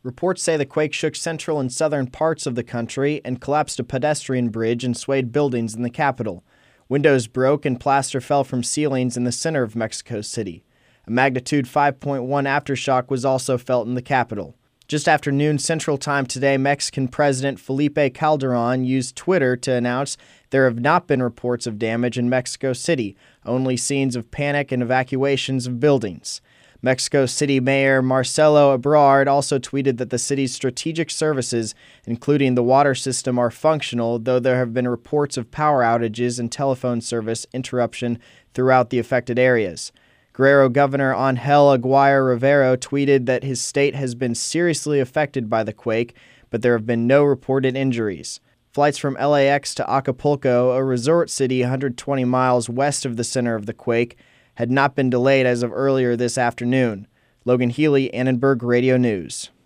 Reports say the quake shook central and southern parts of the country and collapsed a pedestrian bridge and swayed buildings in the capital. Windows broke and plaster fell from ceilings in the center of Mexico City. A magnitude 5.1 aftershock was also felt in the capital. Just after noon Central Time today, Mexican President Felipe Calderon used Twitter to announce there have not been reports of damage in Mexico City, only scenes of panic and evacuations of buildings. Mexico City Mayor Marcelo Ebrard also tweeted that the city's strategic services, including the water system, are functional, though there have been reports of power outages and telephone service interruption throughout the affected areas. Guerrero Governor Angel Aguirre Rivero tweeted that his state has been seriously affected by the quake, but there have been no reported injuries. Flights from LAX to Acapulco, a resort city 120 miles west of the center of the quake, had not been delayed as of earlier this afternoon. Logan Healy, Annenberg Radio News.